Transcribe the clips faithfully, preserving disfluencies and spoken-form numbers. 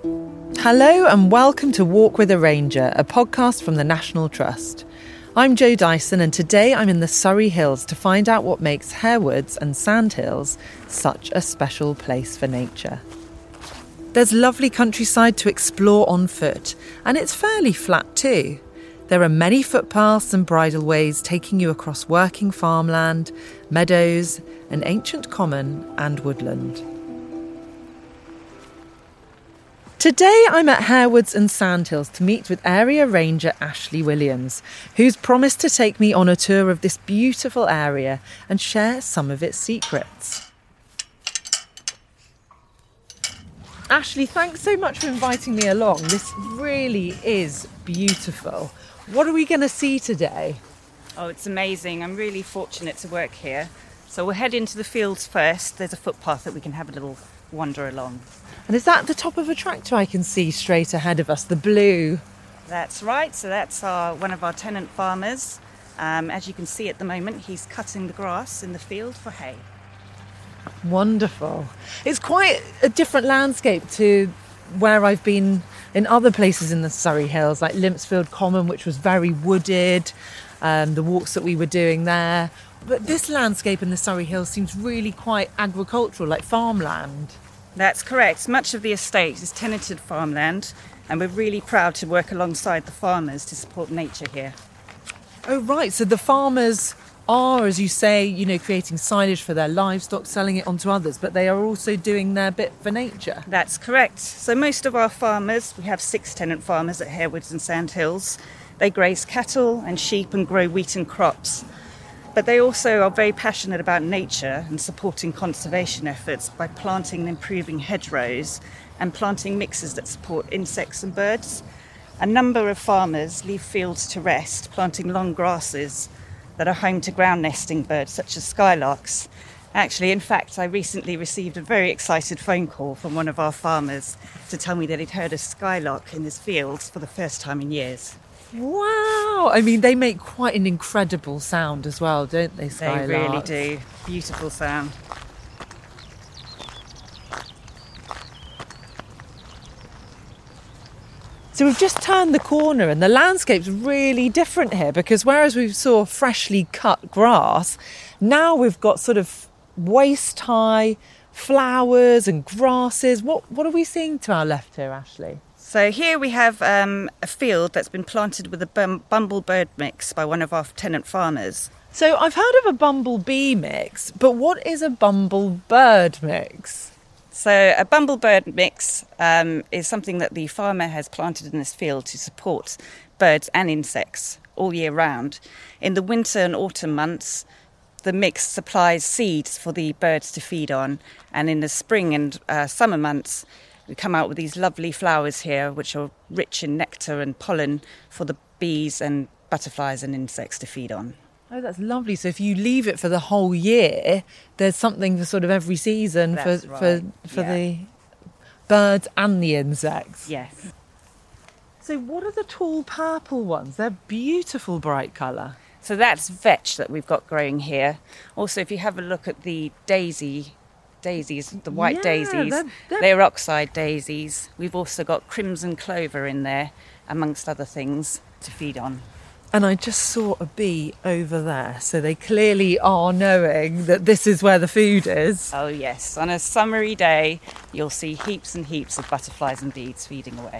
Hello and welcome to Walk with a Ranger, a podcast from the National Trust. I'm Jo Dyson and today I'm in the Surrey Hills to find out what makes Harewoods and Sandhills such a special place for nature. There's lovely countryside to explore on foot, and it's fairly flat too. There are many footpaths and bridleways taking you across working farmland, meadows, an ancient common and woodland. Today I'm at Harewoods and Sandhills to meet with Area Ranger Ashley Williams, who's promised to take me on a tour of this beautiful area and share some of its secrets. Ashley, thanks so much for inviting me along. This really is beautiful. What are we going to see today? Oh, it's amazing. I'm really fortunate to work here. So we'll head into the fields first. There's a footpath that we can have a little wander along. And is that the top of a tractor I can see straight ahead of us, the blue? That's right. So that's our, one of our tenant farmers. Um, as you can see at the moment, he's cutting the grass in the field for hay. Wonderful. It's quite a different landscape to where I've been in other places in the Surrey Hills, like Limpsfield Common, which was very wooded, um, the walks that we were doing there. But this landscape in the Surrey Hills seems really quite agricultural, like farmland. That's correct. Much of the estate is tenanted farmland, and we're really proud to work alongside the farmers to support nature here. Oh, right. So the farmers are, as you say, you know, creating silage for their livestock, selling it on to others, but they are also doing their bit for nature. That's correct. So most of our farmers, we have six tenant farmers at Harewoods and Sandhills. They graze cattle and sheep and grow wheat and crops. But they also are very passionate about nature and supporting conservation efforts by planting and improving hedgerows and planting mixes that support insects and birds. A number of farmers leave fields to rest, planting long grasses that are home to ground nesting birds such as skylarks. Actually, in fact, I recently received a very excited phone call from one of our farmers to tell me that he'd heard a skylark in his fields for the first time in years. Wow! I mean, they make quite an incredible sound as well, don't they, skylarks? They really do. Beautiful sound. So we've just turned the corner and the landscape's really different here, because whereas we saw freshly cut grass, now we've got sort of waist-high flowers and grasses. What, what are we seeing to our left here, Ashley? So here we have um, a field that's been planted with a bum- bumble-bird mix by one of our tenant farmers. So I've heard of a bumblebee mix, but what is a bumble-bird mix? So a bumblebird mix um, is something that the farmer has planted in this field to support birds and insects all year round. In the winter and autumn months, the mix supplies seeds for the birds to feed on, and in the spring and uh, summer months, we come out with these lovely flowers here, which are rich in nectar and pollen for the bees and butterflies and insects to feed on. Oh, that's lovely. So if you leave it for the whole year, there's something for sort of every season for, That's right. for, for Yeah. the birds and the insects. Yes. So what are the tall purple ones? They're beautiful bright colour. So that's vetch that we've got growing here. Also, if you have a look at the daisy daisies, the white Yeah, daisies, they're- they're- they're oxide daisies. We've also got crimson clover in there, amongst other things, to feed on. And I just saw a bee over there, so they clearly are knowing that this is where the food is. Oh yes, on a summery day, you'll see heaps and heaps of butterflies and bees feeding away.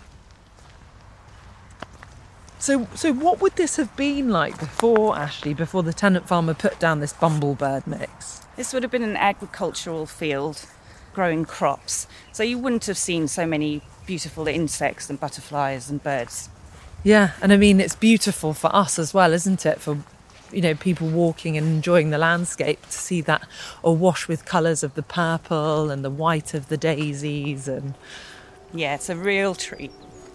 So, so what would this have been like before, Ashley, before the tenant farmer put down this bumblebird mix? This would have been an agricultural field growing crops, so you wouldn't have seen so many beautiful insects and butterflies and birds. Yeah, and I mean, it's beautiful for us as well, isn't it? For, you know, people walking and enjoying the landscape, to see that awash with colours of the purple and the white of the daisies. And Yeah, it's a real treat.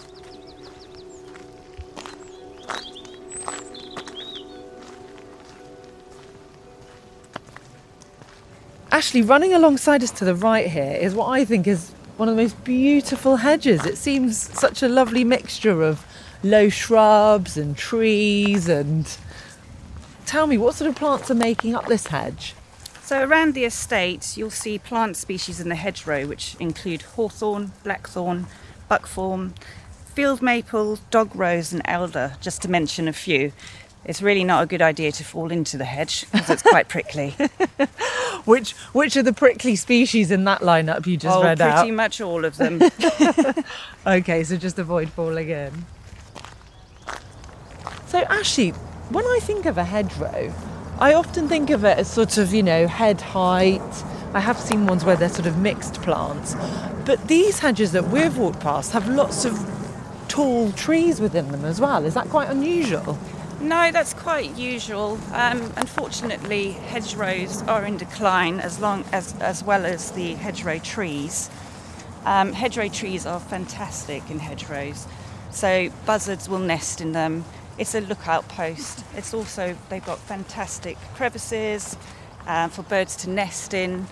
Ashley, running alongside us to the right here is what I think is one of the most beautiful hedges. It seems such a lovely mixture of low shrubs and trees. And tell me, what sort of plants are making up this hedge? So around the estate, you'll see plant species in the hedgerow, which include hawthorn, blackthorn, buckthorn, field maple, dog rose and elder, just to mention a few. It's really not a good idea to fall into the hedge because it's quite prickly. Which which are the prickly species in that lineup you just oh, read out? Pretty much all of them. Okay, so just avoid falling in. So Ashley, when I think of a hedgerow, I often think of it as sort of, you know, head height. I have seen ones where they're sort of mixed plants. But these hedges that we've walked past have lots of tall trees within them as well. Is that quite unusual? No, that's quite usual. Um, unfortunately, hedgerows are in decline as long as as well as the hedgerow trees. Um, hedgerow trees are fantastic in hedgerows. So buzzards will nest in them. It's a lookout post. It's also, they've got fantastic crevices uh, for birds to nest in.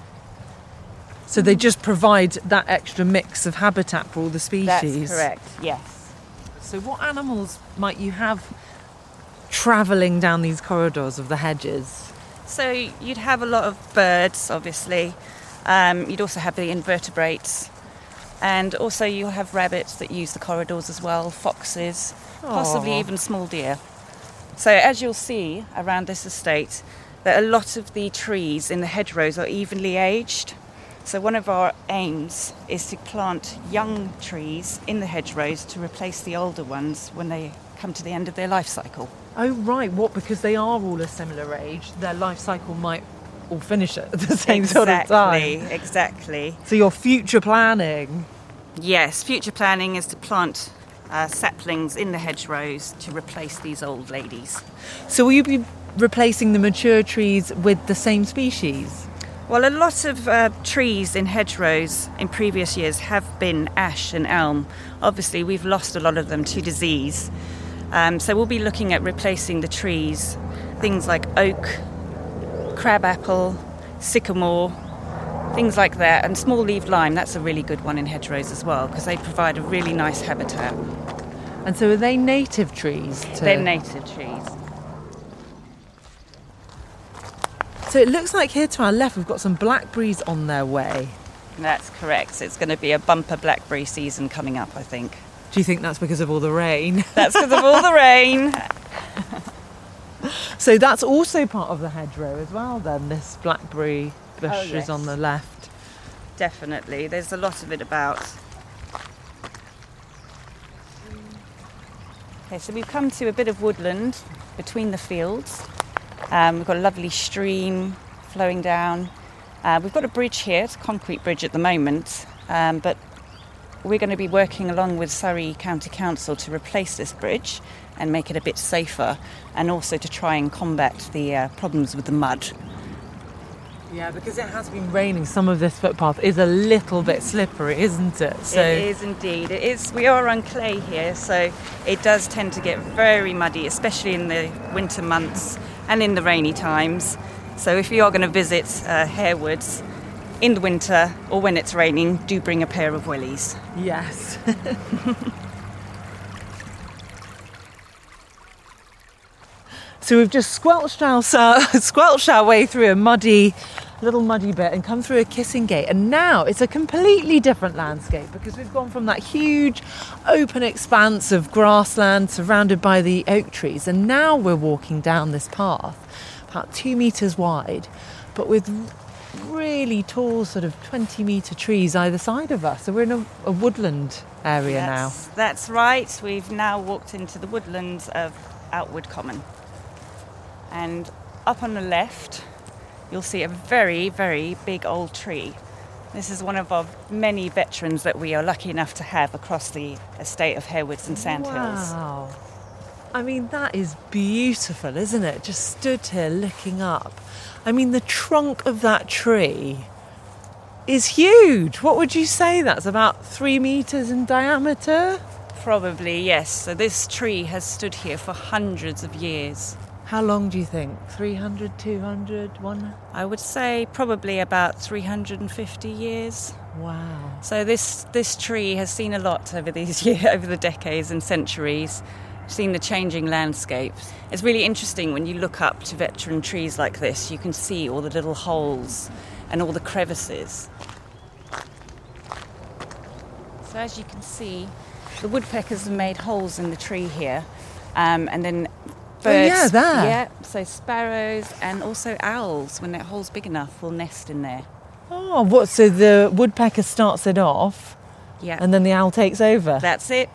So they just provide that extra mix of habitat for all the species? That's correct, yes. So what animals might you have travelling down these corridors of the hedges? So you'd have a lot of birds, obviously. Um, you'd also have the invertebrates. And also you'll have rabbits that use the corridors as well, foxes, possibly Aww. even small deer. So as you'll see around this estate, that a lot of the trees in the hedgerows are evenly aged. So one of our aims is to plant young trees in the hedgerows to replace the older ones when they come to the end of their life cycle. Oh, right. What? Because they are all a similar age, their life cycle might all finish at the same exactly, sort of time. Exactly, exactly. So you're future planning? Yes, future planning is to plant uh, saplings in the hedgerows to replace these old ladies. So will you be replacing the mature trees with the same species? Well, a lot of uh, trees in hedgerows in previous years have been ash and elm. Obviously, we've lost a lot of them to disease. Um, so we'll be looking at replacing the trees, things like oak, crabapple, sycamore, things like that. And small-leaved lime, that's a really good one in hedgerows as well, because they provide a really nice habitat. And so are they native trees? To... They're native trees. So it looks like here to our left we've got some blackberries on their way. That's correct. It's going to be a bumper blackberry season coming up, I think. Do you think that's because of all the rain? That's because of all the rain. So that's also part of the hedgerow as well then, this blackberry bush Oh, yes. is on the left. Definitely. There's a lot of it about. Okay, so we've come to a bit of woodland between the fields. Um, we've got a lovely stream flowing down. Uh, we've got a bridge here, it's a concrete bridge at the moment, um, but we're going to be working along with Surrey County Council to replace this bridge and make it a bit safer, and also to try and combat the uh, problems with the mud. Yeah, because it has been raining, some of this footpath is a little bit slippery, isn't it? So It is indeed. It is. We are on clay here, so it does tend to get very muddy, especially in the winter months and in the rainy times. So if you are going to visit uh, Harewoods in the winter or when it's raining, do bring a pair of wellies. Yes. So we've just squelched our, squelched our way through a muddy, little muddy bit and come through a kissing gate. And now it's a completely different landscape because we've gone from that huge open expanse of grassland surrounded by the oak trees. And now we're walking down this path, about two metres wide, but with really tall sort of twenty metre trees either side of us. So we're in a, a woodland area that's, now. That's right. We've now walked into the woodlands of Outwood Common. And up on the left, you'll see a very, very big old tree. This is one of our many veterans that we are lucky enough to have across the estate of Harewoods and Sandhills. Wow. I mean, that is beautiful, isn't it? Just stood here looking up. I mean, the trunk of that tree is huge. What would you say that's about three metres in diameter? Probably, yes. So this tree has stood here for hundreds of years. How long do you think? three hundred, two hundred, one? I would say probably about three hundred fifty years. Wow. So this this tree has seen a lot over these years, over the decades and centuries. seen the changing landscapes. It's really interesting when you look up to veteran trees like this, you can see all the little holes and all the crevices. So as you can see, the woodpeckers have made holes in the tree here, um, and then birds. Oh yeah, there. Yeah, so sparrows and also owls, when that hole's big enough, will nest in there. Oh, what? So the woodpecker starts it off, Yeah, and then the owl takes over. that's it.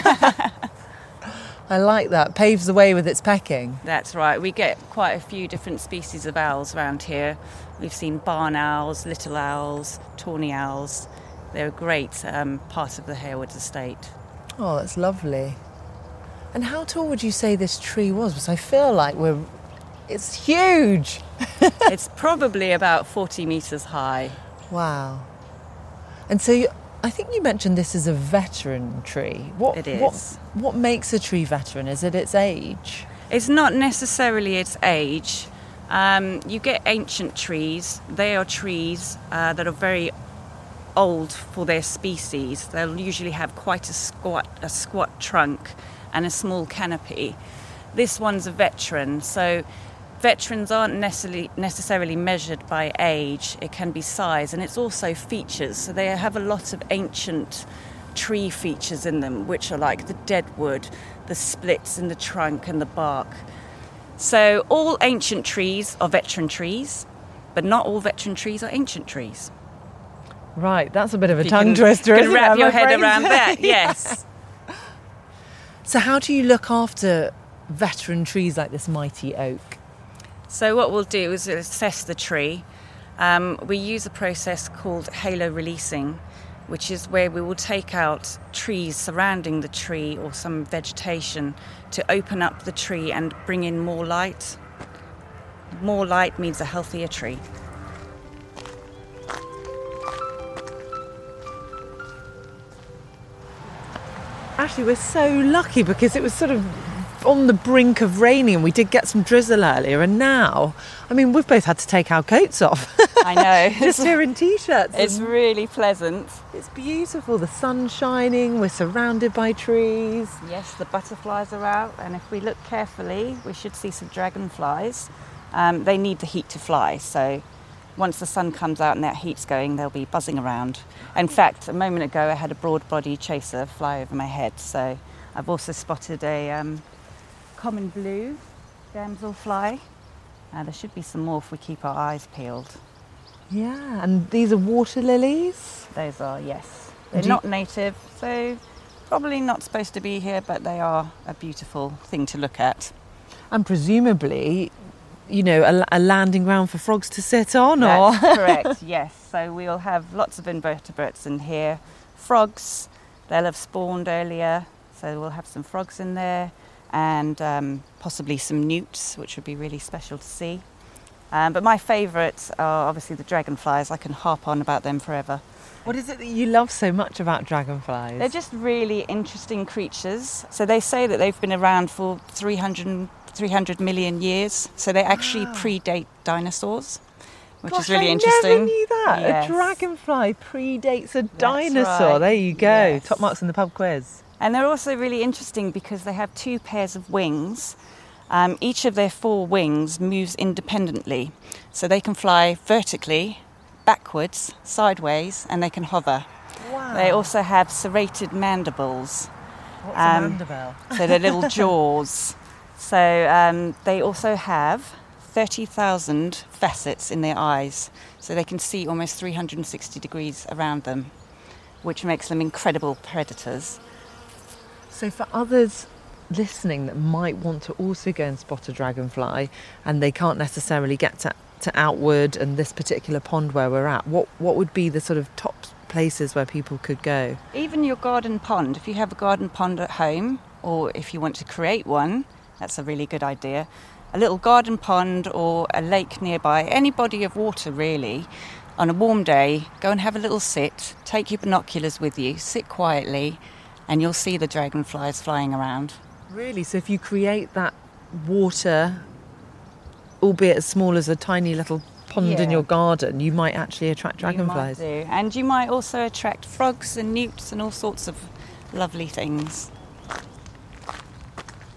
I like that. Paves the way with its pecking. That's right. We get quite a few different species of owls around here. We've seen barn owls, little owls, tawny owls. They're a great um, part of the Harewoods estate. Oh, that's lovely. And how tall would you say this tree was? Because I feel like we're... It's huge! It's probably about forty metres high. Wow. And so you, I think you mentioned this is a veteran tree. What, It is. What, what makes a tree veteran? Is it its age? It's not necessarily its age. Um, you get ancient trees. They are trees uh, that are very old for their species. They'll usually have quite a squat, a squat trunk and a small canopy. This one's a veteran, so veterans aren't necessarily necessarily measured by age. It can be size, and it's also features. So they have a lot of ancient tree features in them, which are like the deadwood, the splits in the trunk and the bark. So all ancient trees are veteran trees, but not all veteran trees are ancient trees. Right, that's a bit of a You tongue can- twister, you isn't can it? wrap I'm your head afraid? around that, yes. So how do you look after veteran trees like this mighty oak? So what we'll do is assess the tree. Um, we use a process called halo releasing, which is where we will take out trees surrounding the tree or some vegetation to open up the tree and bring in more light. More light means a healthier tree. Actually, we're so lucky because it was sort of on the brink of raining and we did get some drizzle earlier, and now, I mean, we've both had to take our coats off. I know. Just here in t-shirts. It's really pleasant. It's beautiful, the sun's shining, we're surrounded by trees. Yes, the butterflies are out, and if we look carefully, we should see some dragonflies. Um, they need the heat to fly, so once the sun comes out and that heat's going, they'll be buzzing around. In fact, a moment ago, I had a broad-bodied chaser fly over my head, so I've also spotted a um, common blue damselfly. Uh, there should be some more if we keep our eyes peeled. Yeah, and these are water lilies? Those are, yes. They're Do you- not native, so probably not supposed to be here, but they are a beautiful thing to look at. And presumably, you know, a, a landing ground for frogs to sit on, That's or... correct, yes. So we'll have lots of invertebrates in here. Frogs, they'll have spawned earlier, so we'll have some frogs in there, and um, possibly some newts, which would be really special to see. Um, but my favourites are obviously the dragonflies. I can harp on about them forever. What is it that you love so much about dragonflies? They're just really interesting creatures. So they say that they've been around for three hundred, three hundred million years. So they actually Wow. predate dinosaurs, which Gosh, is really I interesting. never knew that. Yes. A dragonfly predates a dinosaur. right. There you go. Yes. Top marks in the pub quiz. And they're also really interesting because they have two pairs of wings. Um, each of their four wings moves independently. So they can fly vertically, backwards, sideways, and they can hover. Wow. They also have serrated mandibles. What's um, a mandible? So they're little jaws. So um, they also have thirty thousand facets in their eyes. So they can see almost three hundred sixty degrees around them, which makes them incredible predators. So for others listening that might want to also go and spot a dragonfly and they can't necessarily get to, to Outwood and this particular pond where we're at, what, what would be the sort of top places where people could go? Even your garden pond, if you have a garden pond at home, or if you want to create one, that's a really good idea. A little garden pond or a lake nearby, any body of water really, on a warm day, go and have a little sit, take your binoculars with you, sit quietly, and you'll see the dragonflies flying around. Really? So if you create that water, albeit as small as a tiny little pond in Yeah. your garden, you might actually attract dragonflies. You might do. And you might also attract frogs and newts and all sorts of lovely things.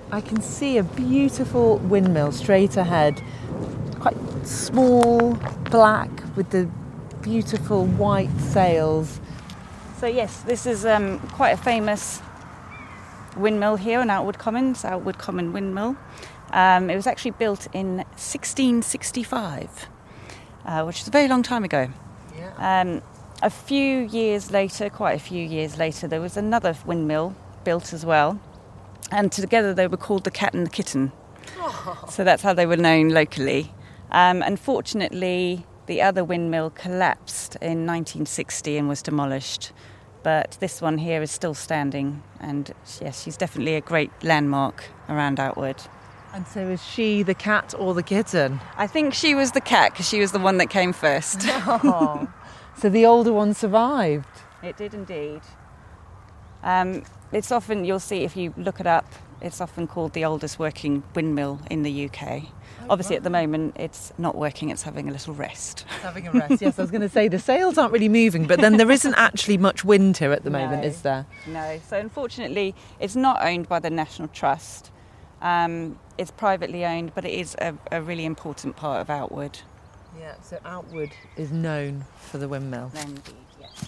I can see a beautiful windmill straight ahead, quite small, black, with the beautiful white sails. So yes, this is um, quite a famous windmill here on Outwood Commons, Outwood Common Windmill. Um, it was actually built in sixteen sixty-five, uh, which is a very long time ago. Yeah. Um, a few years later, quite a few years later, there was another windmill built as well. And together they were called the Cat and the Kitten. Oh. So that's how they were known locally. Um, unfortunately, the other windmill collapsed in nineteen sixty and was demolished. But this one here is still standing. And yes, she's definitely a great landmark around Outwood. And so is she the cat or the kitten? I think she was the cat because she was the one that came first. Oh. So the older one survived? It did indeed. Um, it's often, you'll see if you look it up, it's often called the oldest working windmill in the U K. Oh, Obviously, right. At the moment, it's not working, it's having a little rest. It's having a rest, yes. I was going to say, the sails aren't really moving, but then there isn't actually much wind here at the moment, no, is there? No. So, unfortunately, it's not owned by the National Trust. Um, it's privately owned, but it is a, a really important part of Outwood. Yeah, so Outwood is known for the windmill. Indeed, yes.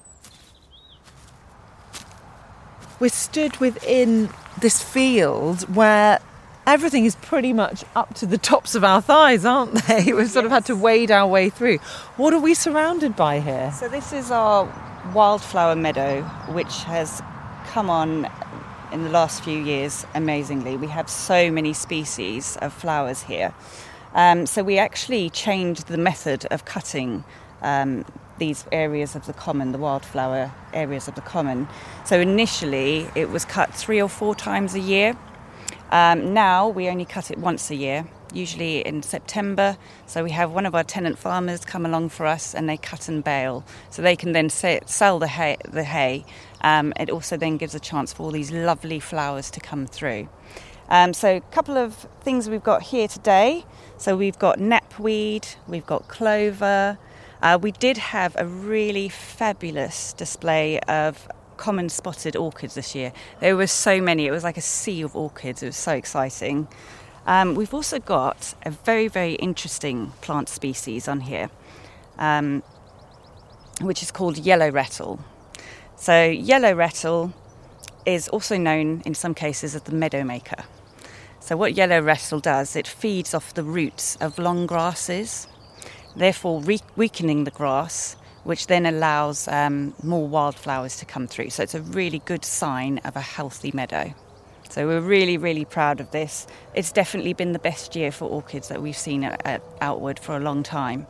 We're stood within this field where everything is pretty much up to the tops of our thighs, aren't they? We've sort yes. of had to wade our way through. What are we surrounded by here? So this is our wildflower meadow, which has come on in the last few years amazingly. We have so many species of flowers here. Um, so we actually changed the method of cutting um, these areas of the common, the wildflower areas of the common. So initially it was cut three or four times a year. Um, now we only cut it once a year, usually in September. So we have one of our tenant farmers come along for us and they cut and bale. So they can then say, sell the hay. The hay. Um, it also then gives a chance for all these lovely flowers to come through. Um, so a couple of things we've got here today. So we've got knapweed, we've got clover. Uh, we did have a really fabulous display of common spotted orchids this year. There were so many. It was like a sea of orchids. It was so exciting. Um, we've also got a very, very interesting plant species on here, um, which is called yellow rattle. So yellow rattle is also known in some cases as the meadow maker. So what yellow rattle does, it feeds off the roots of long grasses, therefore re- weakening the grass, which then allows um, more wildflowers to come through. So it's a really good sign of a healthy meadow. So we're really, really proud of this. It's definitely been the best year for orchids that we've seen at, at Outwood for a long time.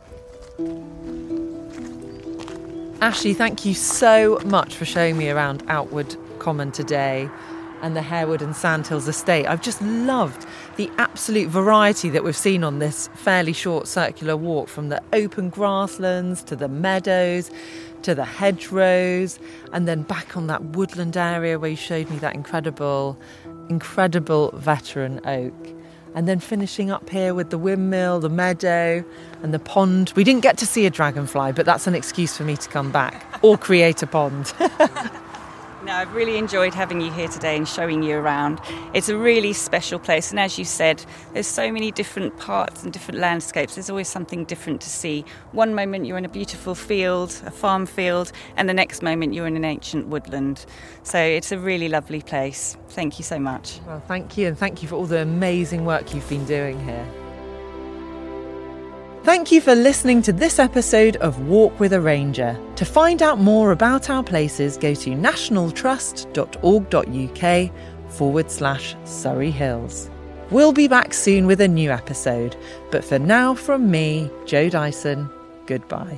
Ashley, thank you so much for showing me around Outwood Common today and the Harewood and Sandhills estate. I've just loved the absolute variety that we've seen on this fairly short circular walk, from the open grasslands to the meadows to the hedgerows, and then back on that woodland area where you showed me that incredible, incredible veteran oak. And then finishing up here with the windmill, the meadow and the pond. We didn't get to see a dragonfly, but that's an excuse for me to come back or create a pond. No, I've really enjoyed having you here today and showing you around. It's a really special place, and as you said, there's so many different parts and different landscapes. There's always something different to see. One moment you're in a beautiful field, a farm field, and the next moment you're in an ancient woodland. So it's a really lovely place. Thank you so much. Well, thank you, and thank you for all the amazing work you've been doing here. Thank you for listening to this episode of Walk with a Ranger. To find out more about our places, go to nationaltrust.org.uk forward slash Surrey Hills. We'll be back soon with a new episode, but for now, from me, Jo Dyson, goodbye.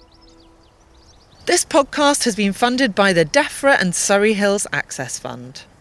This podcast has been funded by the DEFRA and Surrey Hills Access Fund.